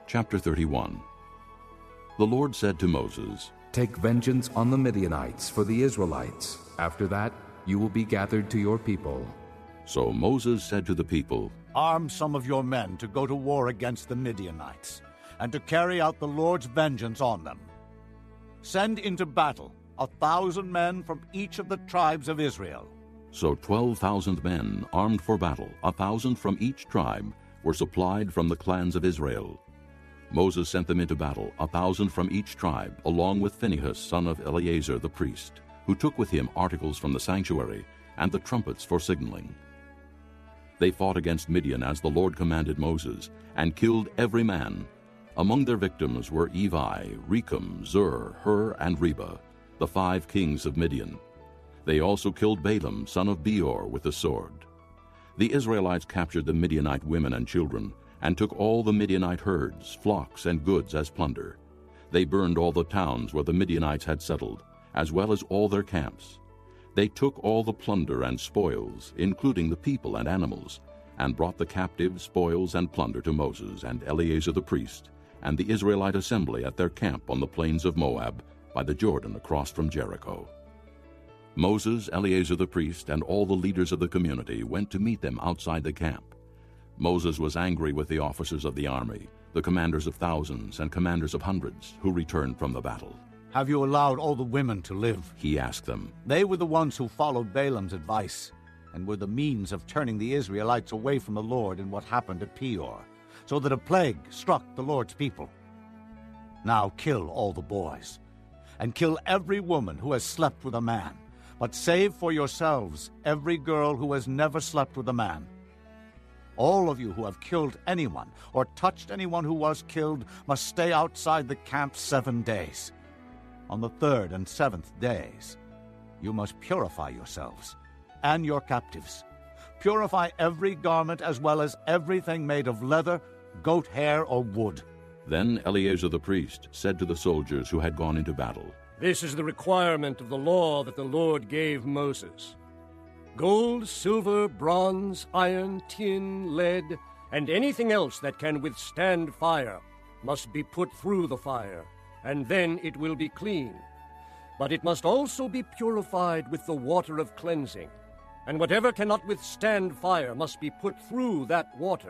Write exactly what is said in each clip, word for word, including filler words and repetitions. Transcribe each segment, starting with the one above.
Chapter thirty-one. The Lord said to Moses, "Take vengeance on the Midianites for the Israelites. After that, you will be gathered to your people." So Moses said to the people, "Arm some of your men to go to war against the Midianites, and to carry out the Lord's vengeance on them. Send into battle a thousand men from each of the tribes of Israel." So twelve thousand men, armed for battle, a thousand from each tribe, were supplied from the clans of Israel. Moses sent them into battle, a thousand from each tribe, along with Phinehas, son of Eleazar the priest, who took with him articles from the sanctuary and the trumpets for signaling. They fought against Midian as the Lord commanded Moses, and killed every man. Among their victims were Evi, Rechem, Zur, Hur, and Reba, the five kings of Midian. They also killed Balaam, son of Beor, with the sword. The Israelites captured the Midianite women and children, and took all the Midianite herds, flocks, and goods as plunder. They burned all the towns where the Midianites had settled, as well as all their camps. They took all the plunder and spoils, including the people and animals, and brought the captive spoils and plunder to Moses and Eleazar the priest, and the Israelite assembly at their camp on the plains of Moab, by the Jordan across from Jericho. Moses, Eleazar the priest, and all the leaders of the community went to meet them outside the camp. Moses was angry with the officers of the army, the commanders of thousands and commanders of hundreds, who returned from the battle. "Have you allowed all the women to live?" he asked them. They were the ones who followed Balaam's advice, and were the means of turning the Israelites away from the Lord in what happened at Peor, so that a plague struck the Lord's people. Now kill all the boys, and kill every woman who has slept with a man, but save for yourselves every girl who has never slept with a man. All of you who have killed anyone or touched anyone who was killed must stay outside the camp seven days. On the third and seventh days, you must purify yourselves and your captives. Purify every garment as well as everything made of leather, goat hair, or wood." Then Eleazar the priest said to the soldiers who had gone into battle, "This is the requirement of the law that the Lord gave Moses. Gold, silver, bronze, iron, tin, lead, and anything else that can withstand fire must be put through the fire, and then it will be clean. But it must also be purified with the water of cleansing, and whatever cannot withstand fire must be put through that water.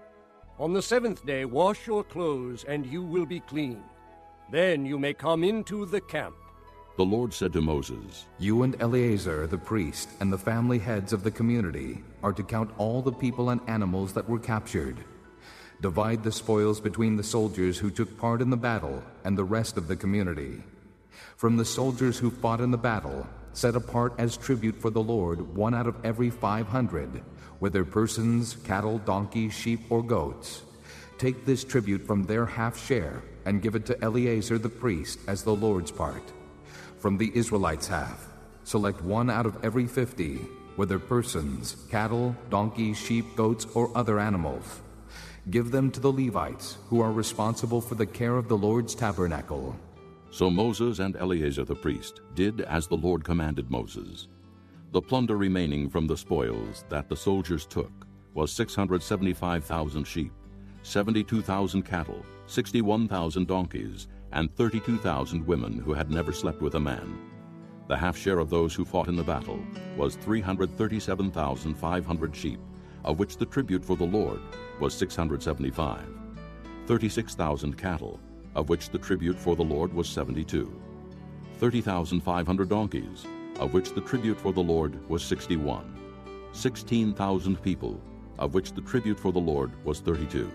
On the seventh day wash your clothes, and you will be clean. Then you may come into the camp." The Lord said to Moses, "You and Eleazar the priest and the family heads of the community are to count all the people and animals that were captured. Divide the spoils between the soldiers who took part in the battle and the rest of the community. From the soldiers who fought in the battle, set apart as tribute for the Lord one out of every five hundred, whether persons, cattle, donkeys, sheep, or goats. Take this tribute from their half share and give it to Eleazar the priest as the Lord's part. From the Israelites' half, select one out of every fifty, whether persons, cattle, donkeys, sheep, goats, or other animals. Give them to the Levites, who are responsible for the care of the Lord's tabernacle." So Moses and Eleazar the priest did as the Lord commanded Moses. The plunder remaining from the spoils that the soldiers took was six hundred seventy-five thousand sheep, seventy-two thousand cattle, sixty-one thousand donkeys, and thirty-two thousand women who had never slept with a man. The half share of those who fought in the battle was three hundred thirty-seven thousand five hundred sheep, of which the tribute for the Lord was six hundred seventy-five, thirty-six thousand cattle, of which the tribute for the Lord was seventy-two, thirty thousand five hundred donkeys, of which the tribute for the Lord was sixty-one, sixteen thousand people, of which the tribute for the Lord was thirty-two.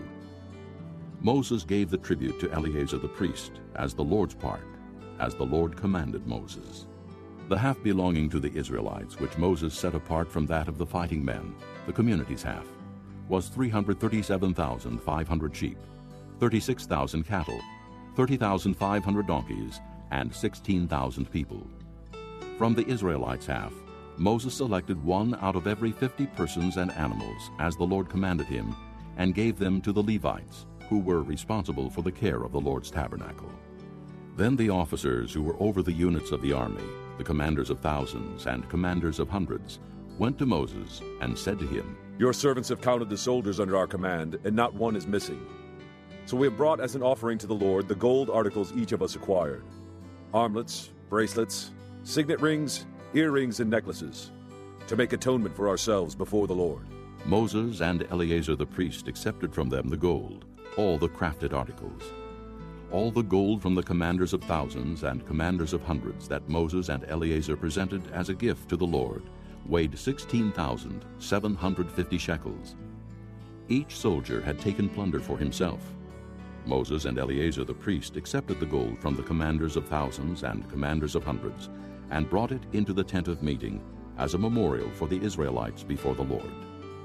Moses gave the tribute to Eleazar the priest as the Lord's part, as the Lord commanded Moses. The half belonging to the Israelites, which Moses set apart from that of the fighting men, the community's half, was three hundred thirty-seven thousand five hundred sheep, thirty-six thousand cattle, thirty thousand five hundred donkeys, and sixteen thousand people. From the Israelites' half, Moses selected one out of every fifty persons and animals, as the Lord commanded him, and gave them to the Levites, who were responsible for the care of the Lord's tabernacle. Then the officers who were over the units of the army, the commanders of thousands and commanders of hundreds, went to Moses and said to him, "Your servants have counted the soldiers under our command, and not one is missing. So we have brought as an offering to the Lord the gold articles each of us acquired: armlets, bracelets, signet rings, earrings, and necklaces, to make atonement for ourselves before the Lord." Moses and Eleazar the priest accepted from them the gold, all the crafted articles. All the gold from the commanders of thousands and commanders of hundreds that Moses and Eleazar presented as a gift to the Lord weighed sixteen thousand seven hundred fifty shekels. Each soldier had taken plunder for himself. Moses and Eleazar the priest accepted the gold from the commanders of thousands and commanders of hundreds and brought it into the tent of meeting as a memorial for the Israelites before the Lord.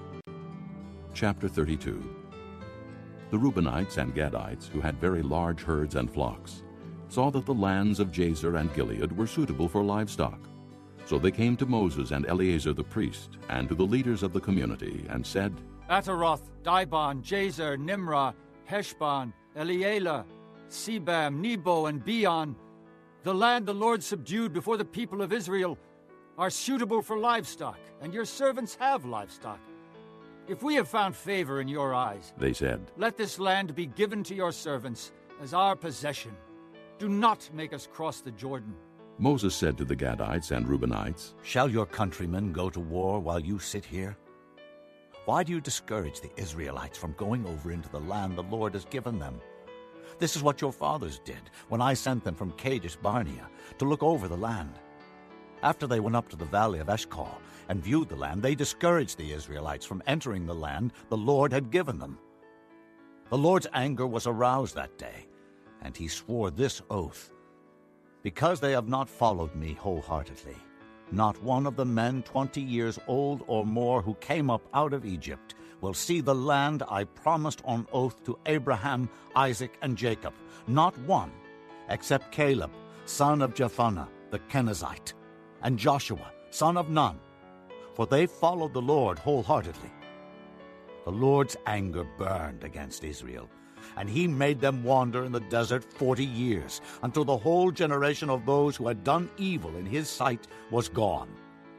Chapter thirty-two. The Reubenites and Gadites, who had very large herds and flocks, saw that the lands of Jazer and Gilead were suitable for livestock. So they came to Moses and Eleazar the priest and to the leaders of the community and said, Ataroth, Dibon, Jazer, Nimrah, Heshbon, Elealeh, Sebam, Nebo, and Beon, the land the Lord subdued before the people of Israel, are suitable for livestock, and your servants have livestock. If we have found favor in your eyes, they said, let this land be given to your servants as our possession. Do not make us cross the Jordan. Moses said to the Gadites and Reubenites, Shall your countrymen go to war while you sit here? Why do you discourage the Israelites from going over into the land the Lord has given them? This is what your fathers did when I sent them from Kadesh Barnea to look over the land. After they went up to the valley of Eshcol and viewed the land, they discouraged the Israelites from entering the land the Lord had given them. The Lord's anger was aroused that day, and he swore this oath: Because they have not followed me wholeheartedly, not one of the men twenty years old or more who came up out of Egypt will see the land I promised on oath to Abraham, Isaac, and Jacob, not one, except Caleb, son of Jephunneh the Kenizzite, and Joshua, son of Nun, for they followed the Lord wholeheartedly. The Lord's anger burned against Israel, and he made them wander in the desert forty years, until the whole generation of those who had done evil in his sight was gone.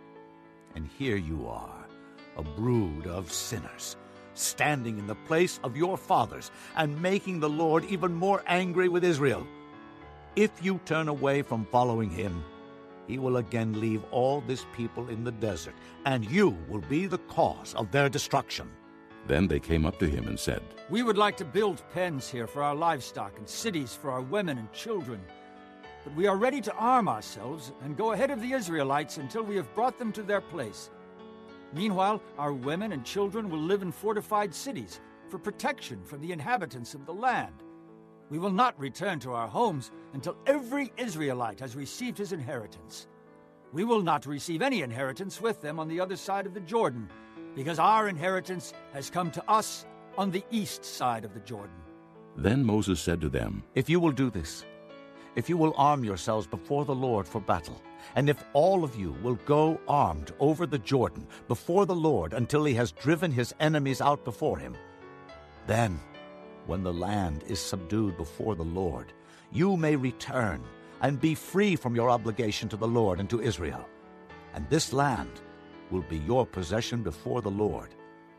And here you are, a brood of sinners, standing in the place of your fathers, and making the Lord even more angry with Israel. If you turn away from following him, he will again leave all this people in the desert, and you will be the cause of their destruction. Then they came up to him and said, We would like to build pens here for our livestock and cities for our women and children. But we are ready to arm ourselves and go ahead of the Israelites until we have brought them to their place. Meanwhile, our women and children will live in fortified cities for protection from the inhabitants of the land. We will not return to our homes until every Israelite has received his inheritance. We will not receive any inheritance with them on the other side of the Jordan, because our inheritance has come to us on the east side of the Jordan. Then Moses said to them, If you will do this, if you will arm yourselves before the Lord for battle, and if all of you will go armed over the Jordan before the Lord until he has driven his enemies out before him, then, when the land is subdued before the Lord, you may return and be free from your obligation to the Lord and to Israel, and this land will be your possession before the Lord.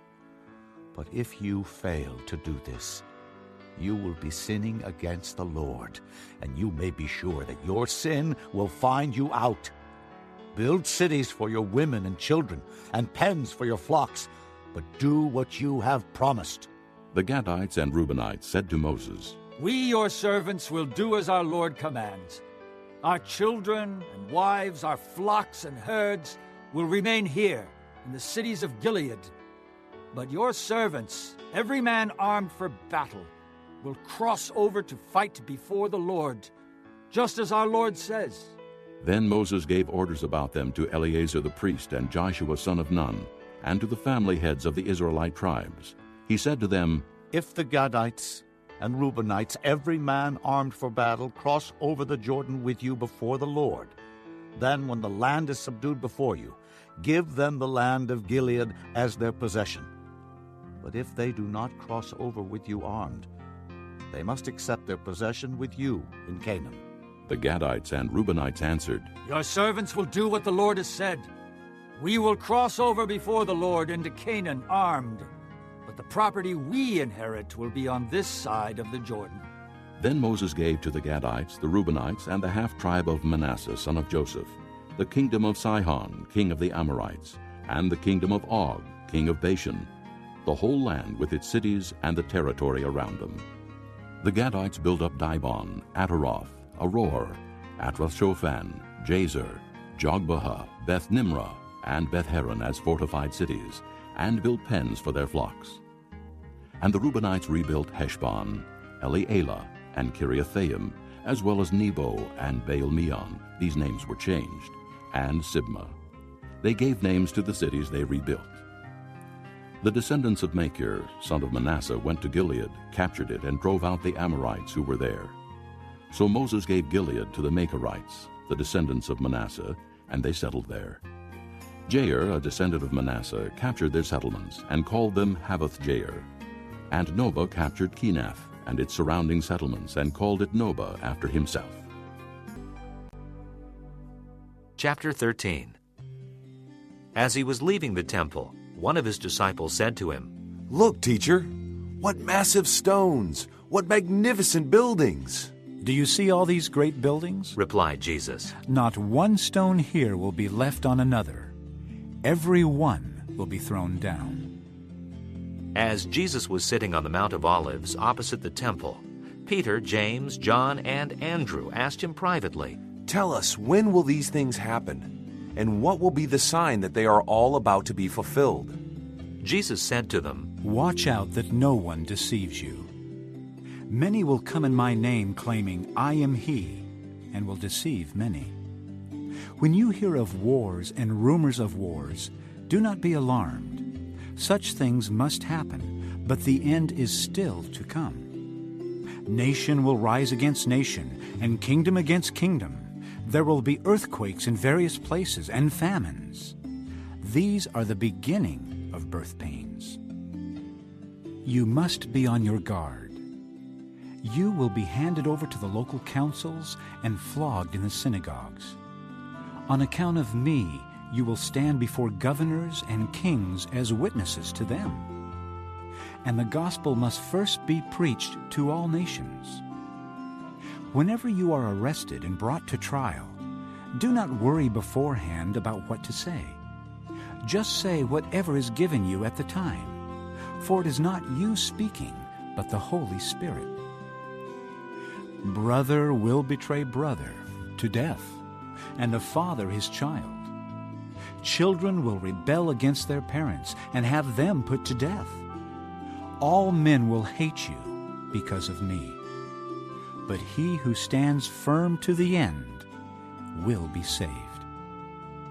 But if you fail to do this, you will be sinning against the Lord, and you may be sure that your sin will find you out. Build cities for your women and children, and pens for your flocks, but do what you have promised. The Gadites and Reubenites said to Moses, We, your servants, will do as our Lord commands. Our children and wives, our flocks and herds will remain here in the cities of Gilead. But your servants, every man armed for battle, will cross over to fight before the Lord, just as our Lord says. Then Moses gave orders about them to Eleazar the priest and Joshua son of Nun, and to the family heads of the Israelite tribes. He said to them, If the Gadites and Reubenites, every man armed for battle, cross over the Jordan with you before the Lord, then when the land is subdued before you, give them the land of Gilead as their possession. But if they do not cross over with you armed, they must accept their possession with you in Canaan. The Gadites and Reubenites answered, Your servants will do what the Lord has said. We will cross over before the Lord into Canaan armed. But the property we inherit will be on this side of the Jordan." Then Moses gave to the Gadites, the Reubenites, and the half-tribe of Manasseh, son of Joseph, the kingdom of Sihon, king of the Amorites, and the kingdom of Og, king of Bashan, the whole land with its cities and the territory around them. The Gadites built up Dibon, Ataroth, Aror, Atroth-Shophan, Jazer, Jogbehah, Beth-Nimrah, and Beth-Haran as fortified cities, and built pens for their flocks. And the Reubenites rebuilt Heshbon, Elealeh, and Kiriathaim, as well as Nebo and Baal-Meon, these names were changed, and Sibmah. They gave names to the cities they rebuilt. The descendants of Machir, son of Manasseh, went to Gilead, captured it, and drove out the Amorites who were there. So Moses gave Gilead to the Machirites, the descendants of Manasseh, and they settled there. Jair, a descendant of Manasseh, captured their settlements and called them Havoth-Jair. And Noba captured Kenath and its surrounding settlements and called it Noba after himself. Chapter thirteen. As he was leaving the temple, one of his disciples said to him, "Look, teacher, what massive stones, what magnificent buildings!" "Do you see all these great buildings?" replied Jesus. "Not one stone here will be left on another. Every one will be thrown down." As Jesus was sitting on the Mount of Olives opposite the temple, Peter, James, John, and Andrew asked him privately, "Tell us, when will these things happen? And what will be the sign that they are all about to be fulfilled?" Jesus said to them, "Watch out that no one deceives you. Many will come in my name claiming, 'I am he,' and will deceive many. When you hear of wars and rumors of wars, do not be alarmed. Such things must happen, but the end is still to come. Nation will rise against nation, and kingdom against kingdom. There will be earthquakes in various places and famines. These are the beginning of birth pains. You must be on your guard. You will be handed over to the local councils and flogged in the synagogues. On account of me, you will stand before governors and kings as witnesses to them. And the gospel must first be preached to all nations. Whenever you are arrested and brought to trial, do not worry beforehand about what to say. Just say whatever is given you at the time, for it is not you speaking, but the Holy Spirit. Brother will betray brother to death, and a father his child. Children will rebel against their parents and have them put to death. All men will hate you because of me. But he who stands firm to the end will be saved."